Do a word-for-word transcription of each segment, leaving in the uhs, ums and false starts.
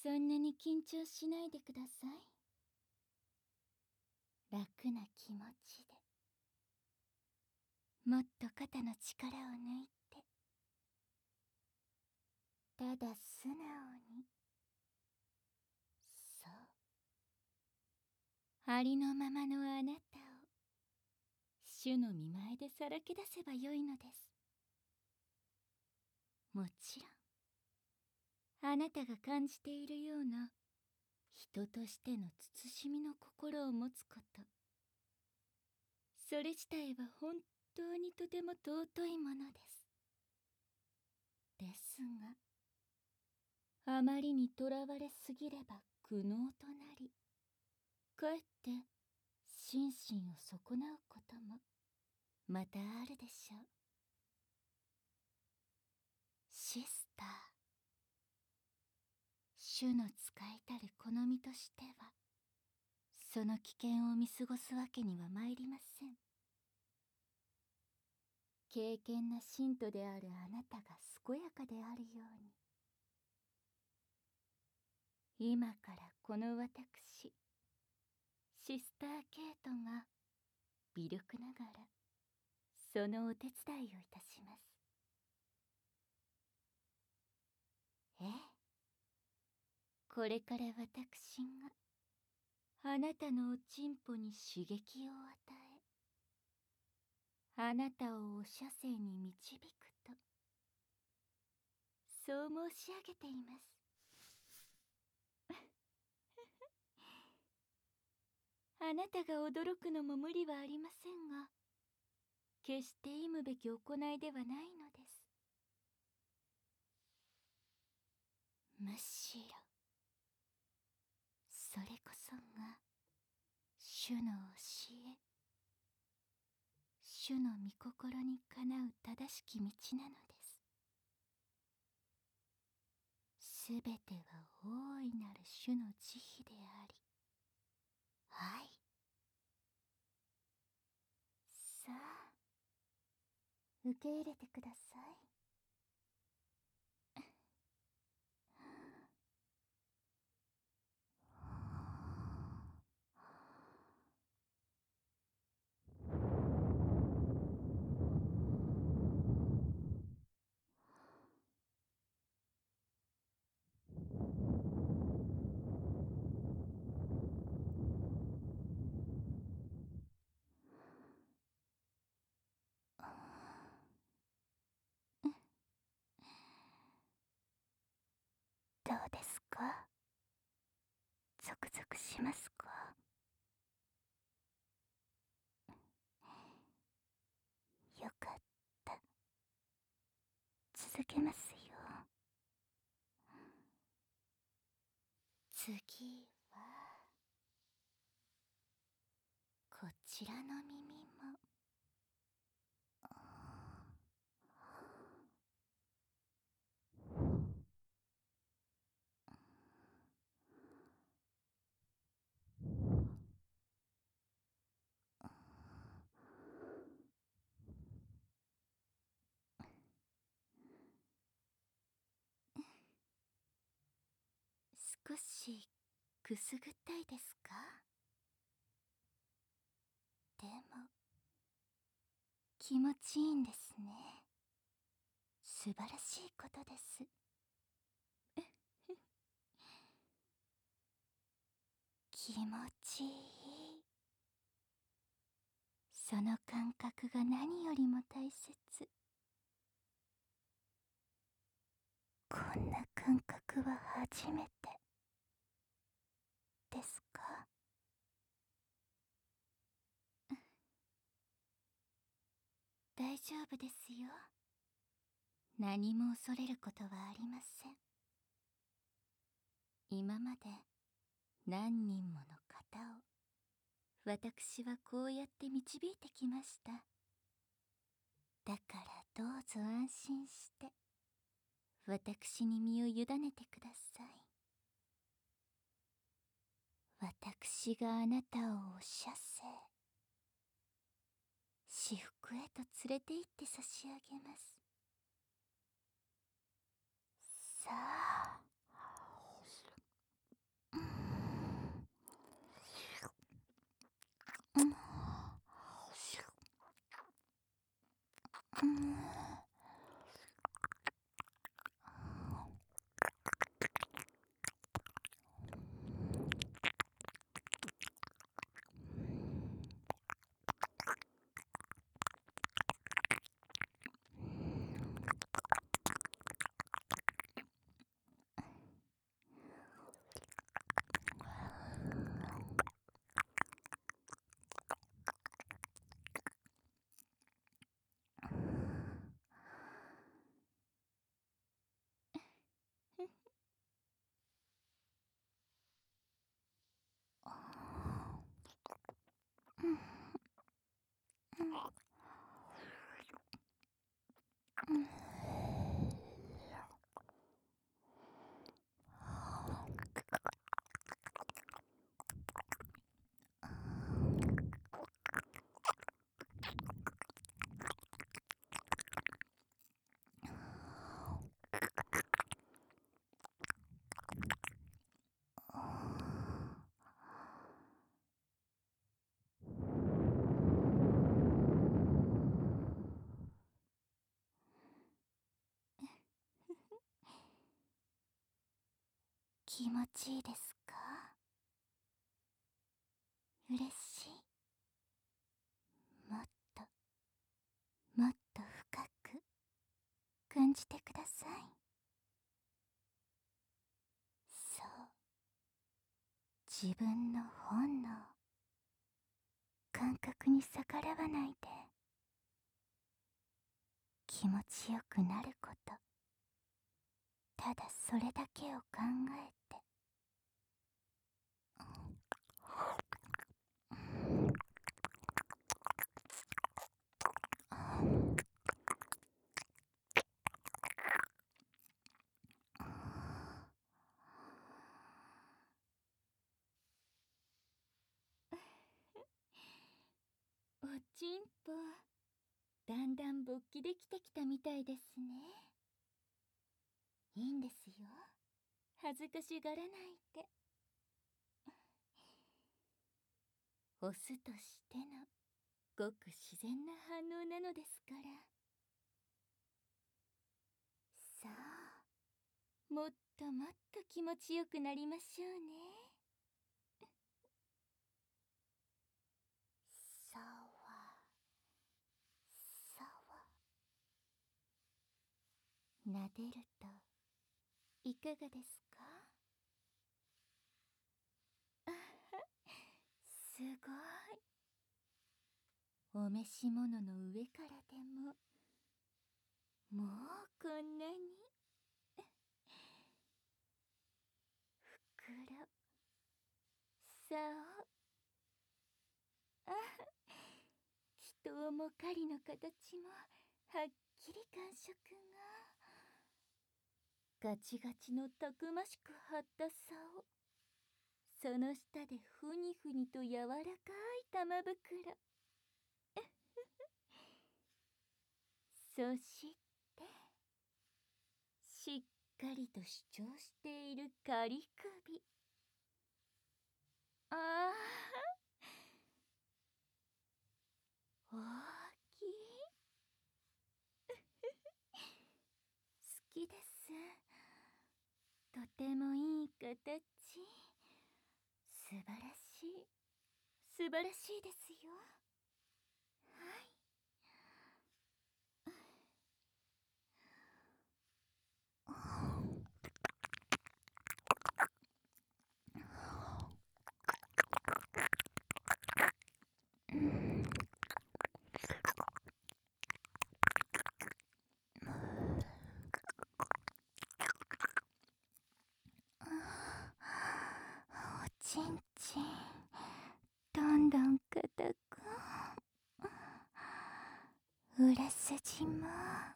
そんなに緊張しないでください。楽な気持ちで、もっと肩の力を抜いて、ただ素直に、そう、ありのままのあなたを主の御前でさらけ出せばよいのです。もちろんあなたが感じているような人としての慎みの心を持つこと、それ自体は本当にとても尊いものです。ですが、あまりにとらわれすぎれば苦悩となり、かえって心身を損なうこともまたあるでしょう。シスター、主の使いたる好みとしては、その危険を見過ごすわけにはまいりません。敬虔な信徒であるあなたが健やかであるように、今からこの私シスター・ケイトが微力ながらそのお手伝いをいたします。ええ、これから私があなたのおちんぽに刺激を与え、あなたをお射精に導くと、そう申し上げています。あなたが驚くのも無理はありませんが、決して忌むべき行いではないのです。むしろそれこそが主の教え、主の御心にかなう正しき道なのです。すべては大いなる主の慈悲であり、はい、さあ受け入れてください。どうですか？ゾクゾクしますか？よかった。続けますよ。次はこちらの耳も。少しくすぐったいですか？でも気持ちいいんですね。素晴らしいことです。気持ちいい。その感覚が何よりも大切。こんな感覚は初めてですか？大丈夫ですよ。何も恐れることはありません。今まで何人もの方を私はこうやって導いてきました。だからどうぞ安心して私に身を委ねてください。私があなたをお射精、至福へと連れて行って差し上げます。さあ、 気持ちいいですか？嬉しい。もっともっと深く感じてください。そう、自分の本能、感覚に逆らわないで気持ちよくなること、ただそれだけを考えて。おちんぽ、だんだん勃起できてきたみたいですね。いいんですよ、恥ずかしがらないで。オスとしてのごく自然な反応なのですから。さあ、もっともっと気持ちよくなりましょうね。さわさわ、撫でるといかがですか？あは、すごい。お召し物の上からでももうこんなに袋、さお、あ、人をも狩りの形もはっきり感触が。ガチガチのたくましく張った竿、その下でふにふにと柔らかい玉袋そしてしっかりと主張している仮首。ああ、大きい好きです。とてもいい形。素晴らしい、素晴らしいですよ。はい。おちんちん、どんどん硬く、裏筋も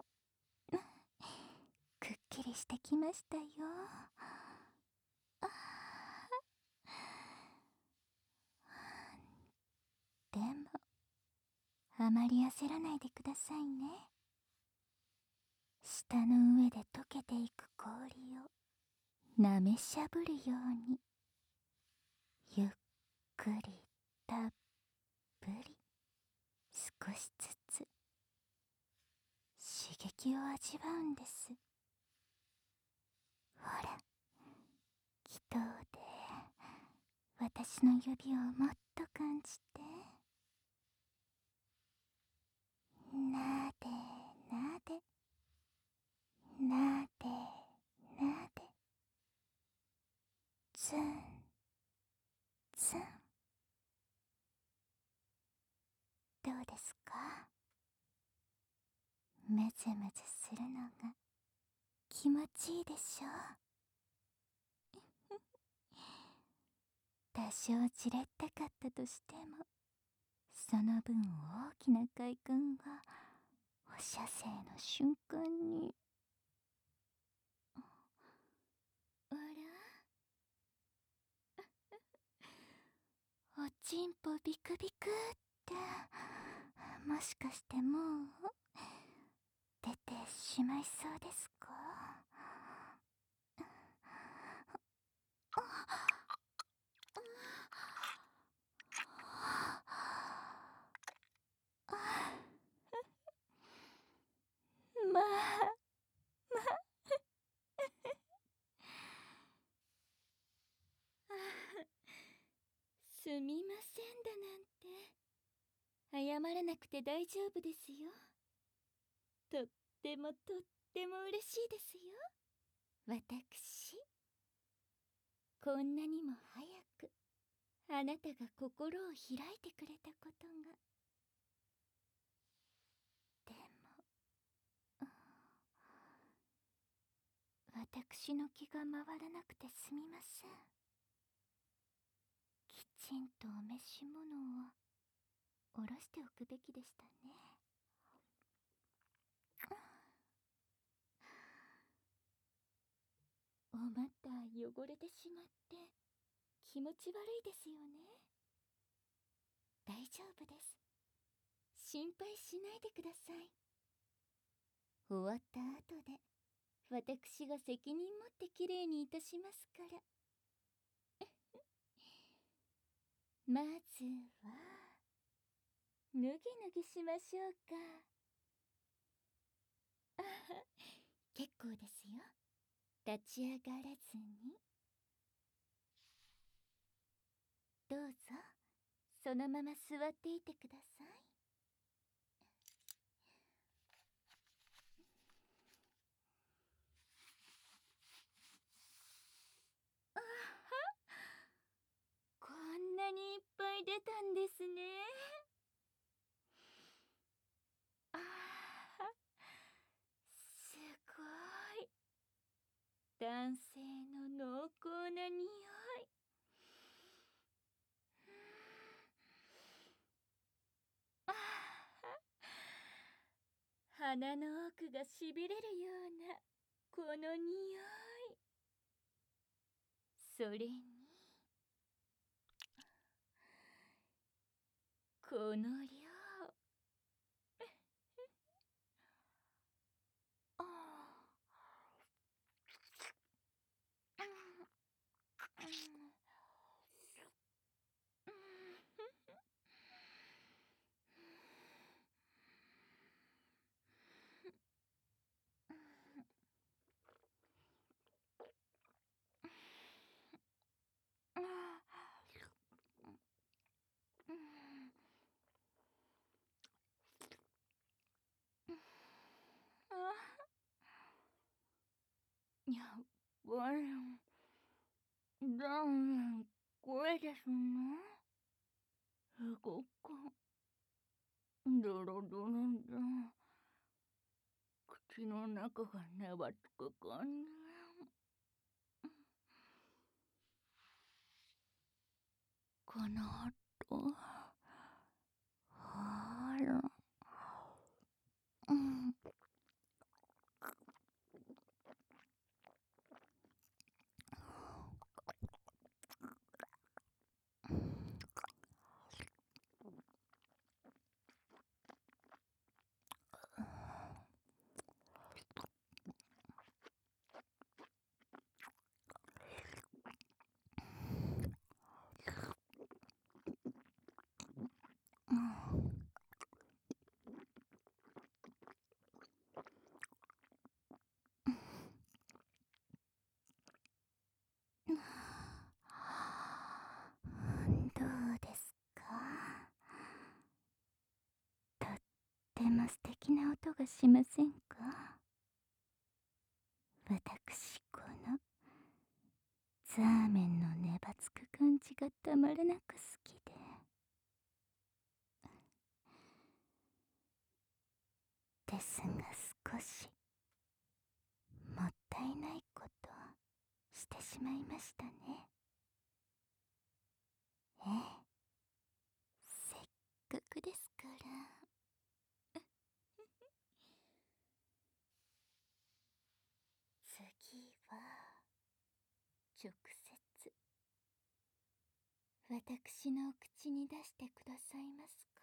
くっきりしてきましたよ。あ、でもあまり焦らないでくださいね。舌の上で溶けていく氷をなめしゃぶるように、ゆっくりたっぷり少しずつ刺激を味わうんです。ほら、祈祷で私の指をもっと感じて。なでなでなでなで、ツンツン。どうですか？むずむずするのが気持ちいいでしょう？多少じれったかったとしても、その分大きな快感が射精の瞬間に、あら、おちんぽビクビクって、もしかしてもう出てしまいそうですか？まあ、すみませんだなんて。謝らなくて大丈夫ですよ。とってもとっても嬉しいですよ。私、こんなにも早くあなたが心を開いてくれたことが。でも、私の気が回らなくてすみません。きちんとお召し物を下ろしておくべきでしたね。お股汚れてしまって気持ち悪いですよね。大丈夫です。心配しないでください。終わった後で私が責任持ってきれいにいたしますから。まずは脱ぎ脱ぎしましょうか。あは、結構ですよ。立ち上がらずに。どうぞそのまま座っていてください。あは、こんなにいっぱい出たんですね。あは、すごい。男性の濃厚な匂い。あは、鼻の奥がしびれるようなこの匂い。それにこの量。ああ、うん、やっぱりラーメンこれですね。すごくドロドロで口の中がねばつく感じ。この音、あら、うん、どうですか？とっても素敵な音がしませんか？私このザーメンのねばつく感じがたまらなく好きで。ですが少しもったいないことしてしまいましたね。ええ、せっかくですから。 直接私のお口に出してくださいます